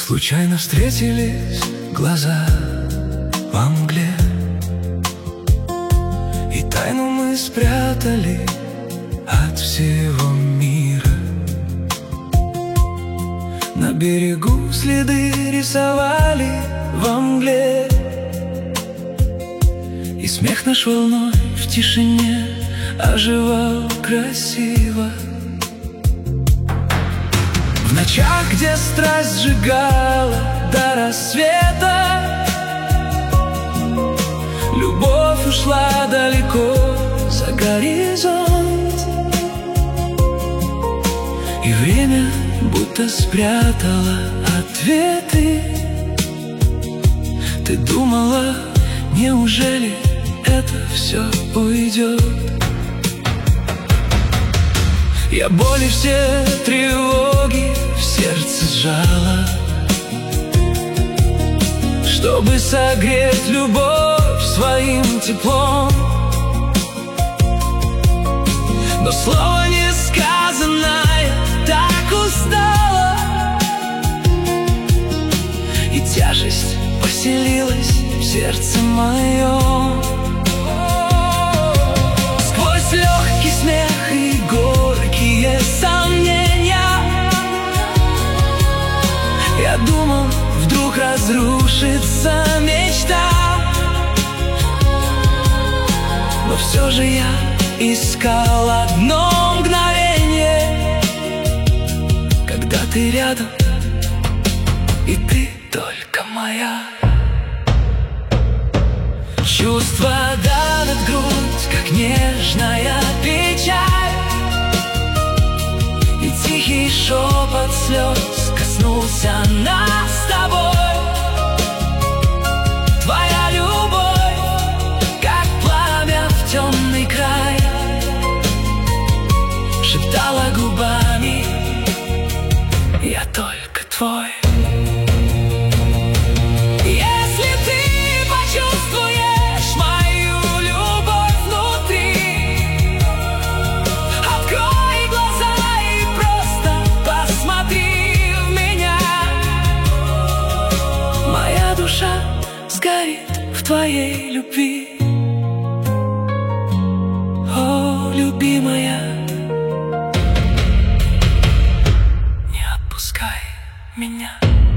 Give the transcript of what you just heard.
Случайно встретились глаза во мгле, и тайну мы спрятали от всего мира. На берегу следы рисовали во мгле, и смех наш волной в тишине оживал красиво. В ночах, где страсть сжигала до рассвета, любовь ушла далеко за горизонт, и время будто спрятало ответы. Ты думала, неужели это все уйдет? Я боли все тревоги в сердце сжала, чтобы согреть любовь своим теплом. Но слово несказанное так устало, и тяжесть поселилась в сердце моем. Сквозь легкий смех и горькие сомнения я думал, вдруг разрушится мечта. Но все же я искал одно мгновение, когда ты рядом, и ты только моя. Чувства давят грудь, как нежная печаль, и тихий шепот слез коснулся нас с тобой. Твоя любовь, как пламя в темный край, шептала губами: я только твой. Если ты почувствуешь мою любовь внутри, открой глаза и просто посмотри в меня. Моя душа сгорит в твоей любви. О, любимая, не отпускай меня.